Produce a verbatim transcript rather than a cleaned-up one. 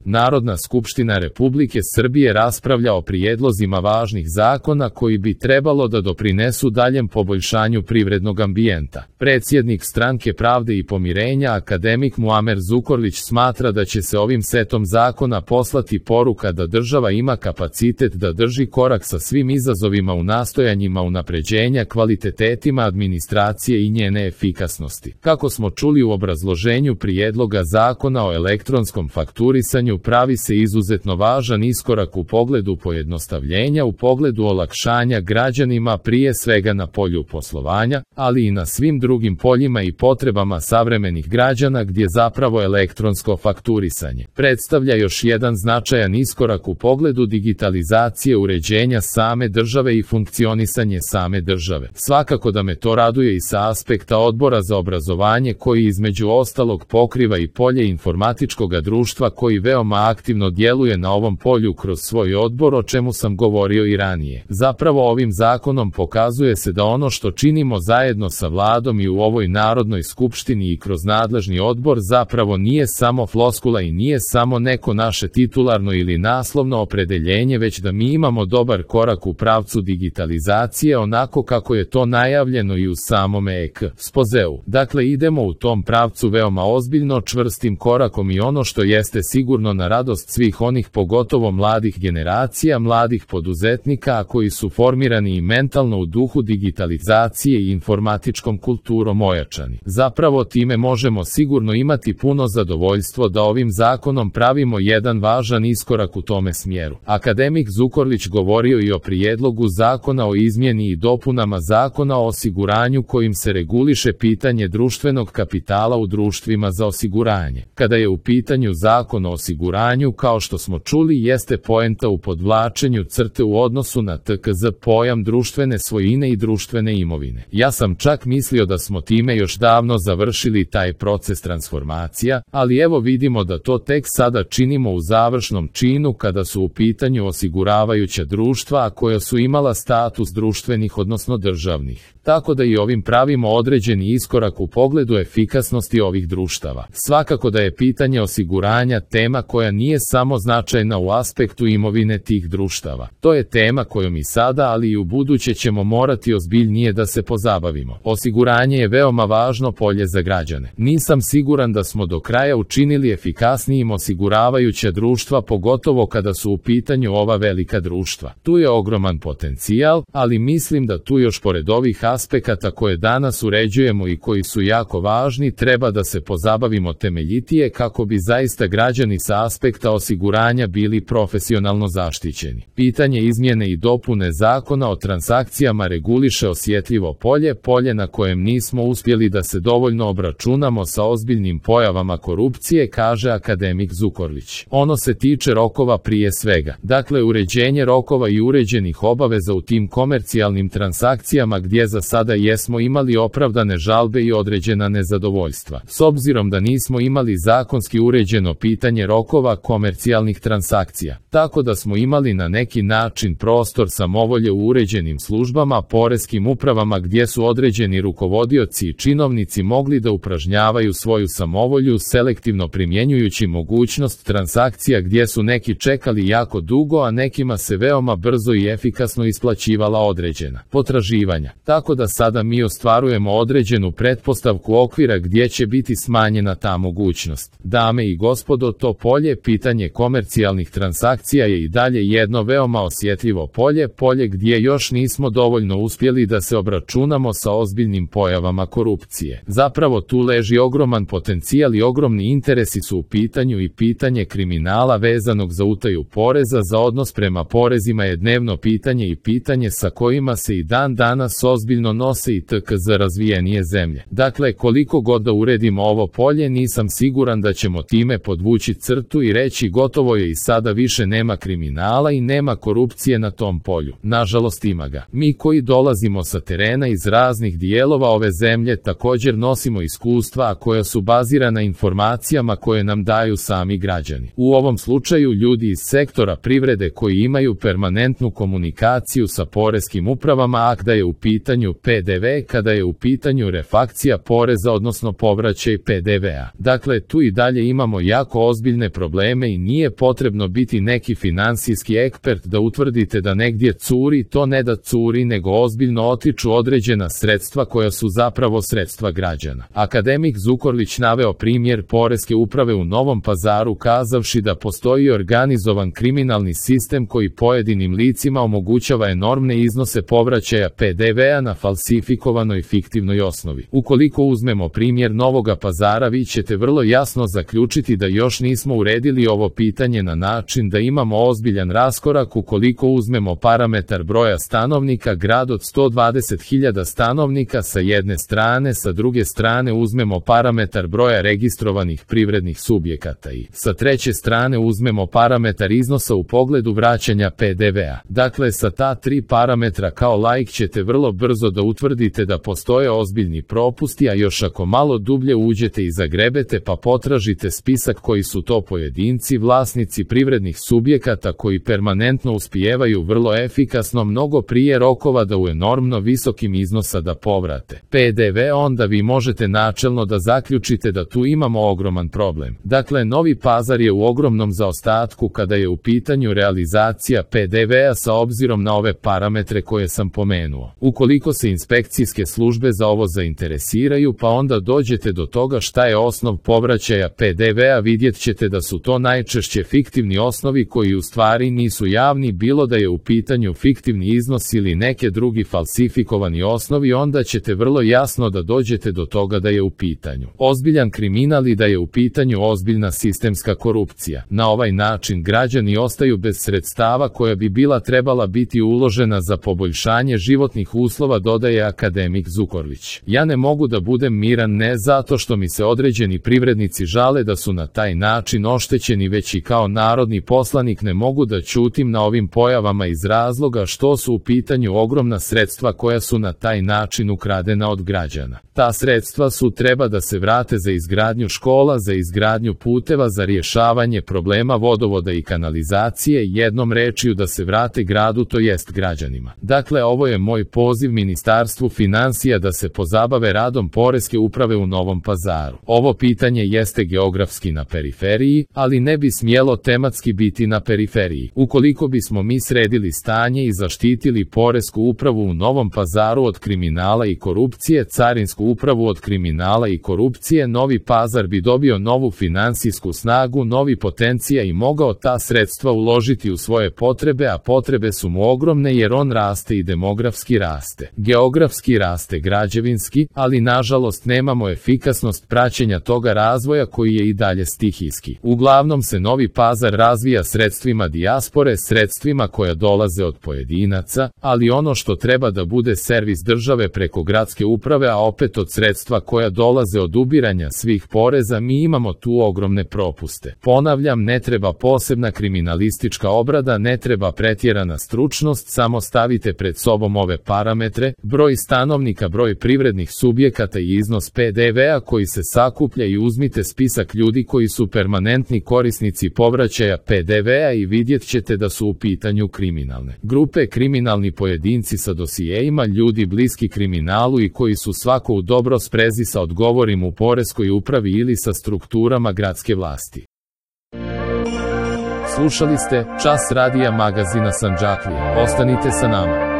Narodna skupština Republike Srbije raspravlja o prijedlozima važnih zakona koji bi trebalo da doprinesu daljem poboljšanju privrednog ambijenta. Predsjednik Stranke pravde i pomirenja akademik Muamer Zukorlić smatra da će se ovim setom zakona poslati poruka da država ima kapacitet da drži korak sa svim izazovima u nastojanjima unapređenja kvalitetetima administracije i njene efikasnosti. Kako smo čuli u obrazloženju prijedloga zakona o elektronskom fakturisanju, pravi se izuzetno važan iskorak u pogledu pojednostavljenja, u pogledu olakšanja građanima prije svega na polju poslovanja, ali i na svim drugim poljima i potrebama savremenih građana gdje zapravo elektronsko fakturisanje predstavlja još jedan značajan iskorak u pogledu digitalizacije uređenja same države i funkcionisanje same države. Svakako da me to raduje i sa aspekta Odbora za obrazovanje koji između ostalog pokriva i polje informatičkog društva koji veoma aktivno djeluje na ovom polju kroz svoj odbor, o čemu sam govorio i ranije. Zapravo ovim zakonom pokazuje se da ono što činimo zajedno sa vladom i u ovoj Narodnoj skupštini i kroz nadležni odbor zapravo nije samo floskula i nije samo neko naše titularno ili naslovno opredeljenje, već da mi imamo dobar korak u pravcu digitalizacije onako kako je to najavljeno i u samome ekspozeu. Dakle, idemo u tom pravcu veoma ozbiljno, čvrstim korakom i ono što jeste sigurno na radost svih onih pogotovo mladih generacija, mladih poduzetnika, a koji su formirani i mentalno u duhu digitalizacije i informatičkom kulturom ojačani. Zapravo time možemo sigurno imati puno zadovoljstvo da ovim zakonom pravimo jedan važan iskorak u tome smjeru. Akademik Zukorlić govorio i o prijedlogu zakona o izmjeni i dopunama Zakona o osiguranju kojim se reguliše pitanje društvenog kapitala u društvima za osiguranje. Kada je u pitanju Zakon o osiguranju, kao što smo čuli, jeste poenta u podvlačenju crte u odnosu na T K Z pojam društvene svojine i društvene imovine. Ja sam čak mislio da smo time još davno završili taj proces transformacija, ali evo vidimo da to tek sada činimo u završnom činu kada su u pitanju osiguravajuća društva, a koja su imala status društvenih odnosno državnih. Tako da i ovim pravimo određeni iskorak u pogledu efikasnosti ovih društava. Svakako da je pitanje osiguranja tema koja nije samo značajna u aspektu imovine tih društava. To je tema kojom i sada, ali i u buduće ćemo morati ozbiljnije da se pozabavimo. Osiguranje je veoma važno polje za građane. Nisam siguran da smo do kraja učinili efikasnijim osiguravajuća društva, pogotovo kada su u pitanju ova velika društva. Tu je ogroman potencijal, ali mislim da tu još pored ovih aspekata koje danas uređujemo i koji su jako važni, treba da se pozabavimo temeljitije kako bi zaista građani sa aspekta osiguranja bili profesionalno zaštićeni. Pitanje izmjene i dopune Zakona o transakcijama reguliše osjetljivo polje, polje na kojem nismo uspjeli da se dovoljno obračunamo sa ozbiljnim pojavama korupcije, kaže akademik Zukorlić. Ono se tiče rokova prije svega. Dakle, uređenje rokova i uređenih obaveza u tim komercijalnim transakcijama gdje za sada jesmo imali opravdane žalbe i određena nezadovoljstva. S obzirom da nismo imali zakonski uređeno pitanje rokova komercijalnih transakcija, tako da smo imali na neki način prostor samovolje u uređenim službama, poreskim upravama gdje su određeni rukovodioci i činovnici mogli da upražnjavaju svoju samovolju selektivno primjenjujući mogućnost transakcija gdje su neki čekali jako dugo, a nekima se veoma brzo i efikasno isplaćivala određena potraživanja. Tako da sada mi ostvarujemo određenu pretpostavku okvira gdje će biti smanjena ta mogućnost. Dame i gospodo, to polje, pitanje komercijalnih transakcija je i dalje jedno veoma osjetljivo polje, polje gdje još nismo dovoljno uspjeli da se obračunamo sa ozbiljnim pojavama korupcije. Zapravo tu leži ogroman potencijal i ogromni interesi su u pitanju i pitanje kriminala vezanog za utaju poreza, za odnos prema porezima je dnevno pitanje i pitanje sa kojima se i dan danas ozbiljno nose i T K Z razvijenije zemlje. Dakle, koliko god da uredimo ovo polje, nisam siguran da ćemo time podvući crtu i reći gotovo je i sada više nema kriminala i nema korupcije na tom polju. Nažalost ima ga. Mi koji dolazimo sa terena iz raznih dijelova ove zemlje također nosimo iskustva koja su bazirana informacijama koje nam daju sami građani. U ovom slučaju ljudi iz sektora privrede koji imaju permanentnu komunikaciju sa poreskim upravama, a kada je u pitanju P D V, kada je u pitanju refakcija poreza odnosno povraćaj P D V-a. Dakle, tu i dalje imamo jako ozbiljne probleme i nije potrebno biti neki finansijski ekspert da utvrdite da negdje curi, to ne da curi nego ozbiljno otiču određena sredstva koja su zapravo sredstva građana. Akademik Zukorlić naveo primjer Poreske uprave u Novom Pazaru kazavši da postoji organizovan kriminalni sistem koji pojedinim licima omogućava enormne iznose povraćaja P D V-a na falsifikovanoj fiktivnoj osnovi. Ukoliko uzmemo primjer Novoga Pazara, vi ćete vrlo jasno zaključiti da još nismo uredili ovo pitanje na način da imamo ozbiljan raskorak. Ukoliko uzmemo parametar broja stanovnika, grad od sto dvadeset hiljada stanovnika sa jedne strane, sa druge strane uzmemo parametar broja registrovanih privrednih subjekata i sa treće strane uzmemo parametar iznosa u pogledu vraćanja P D V-a. Dakle, sa ta tri parametra kao laik ćete vrlo brzo da utvrdite da postoje ozbiljni propusti, a još ako malo dublje uđete i zagrebete pa potražite spisak koji su to pojedinci, vlasnici privrednih subjekata koji permanentno uspijevaju vrlo efikasno mnogo prije rokova da u enormno visokim iznosa da povrate P D V, onda vi možete načelno da zaključite da tu imamo ogroman problem. Dakle, Novi Pazar je u ogromnom zaostatku kada je u pitanju realizacija P D V-a sa obzirom na ove parametre koje sam pomenuo. Ukoliko se inspekcijske službe za ovo zainteresiraju, pa onda dođete do toga šta je osnov povraćaja P D V-a, vidjet ćete da su to najčešće fiktivni osnovi koji u stvari nisu javni, bilo da je u pitanju fiktivni iznos ili neke drugi falsifikovani osnovi, onda ćete vrlo jasno da dođete do toga da je u pitanju ozbiljan kriminal i da je u pitanju ozbiljna sistemska korupcija. Na ovaj način građani ostaju bez sredstava koja bi bila trebala biti uložena za poboljšanje životnih uslova, dodaje akademik Zukorlić. Ja ne mogu da budem miran ne zato što mi se određeni privrednici žale da su na taj način oštećeni, već i kao narodni poslanik ne mogu da ćutim na ovim pojavama iz razloga što su u pitanju ogromna sredstva koja su na taj način ukradena od građana. Ta sredstva su treba da se vrate za izgradnju škola, za izgradnju puteva, za rješavanje problema vodovoda i kanalizacije, jednom rečju da se vrate gradu, to jest građanima. Dakle, ovo je moj poziv Ministarstvu financija da se pozabave radom Poreske uprave u Novom Pazaru. Ovo pitanje jeste geografski na periferiji, ali ne bi smjelo tematski biti na periferiji. Ukoliko bismo mi sredili stanje i zaštitili Poresku upravu u Novom Pazaru od kriminala i korupcije, Carinsku upravu od kriminala i korupcije, Novi Pazar bi dobio novu finansijsku snagu, novi potencijal i mogao ta sredstva uložiti u svoje potrebe, a potrebe su mu ogromne jer on raste i demografski raste. Geografski raste građevinski, ali nažalost nemamo efikasnost praćenja toga razvoja koji je i dalje stihijski. Uglavnom se Novi Pazar razvija sredstvima dijaspore, sredstvima koja dolaze od pojedinaca, ali ono što treba da bude servis države preko gradske uprave, a opet od sredstva koja dolaze od ubiranja svih poreza, mi imamo tu ogromne propuste. Ponavljam, ne treba posebna kriminalistička obrada, ne treba pretjerana stručnost, samo stavite pred sobom ove parametre, broj stanovnika, broj privrednih subjekata i iznos P D V-a koji se sakuplja i uzmite spisak ljudi koji su permanentni korisnici povraćaja P D V-a i vidjet ćete da su u pitanju kriminalne grupe, kriminalni pojedinci sa dosijejima, ljudi bliski kriminalu i koji su svako u dobro sprezi sa odgovorim u Poreskoj upravi ili sa strukturama gradske vlasti. Slušali ste Čas radija magazina Sandžaklija. Ostanite sa nama.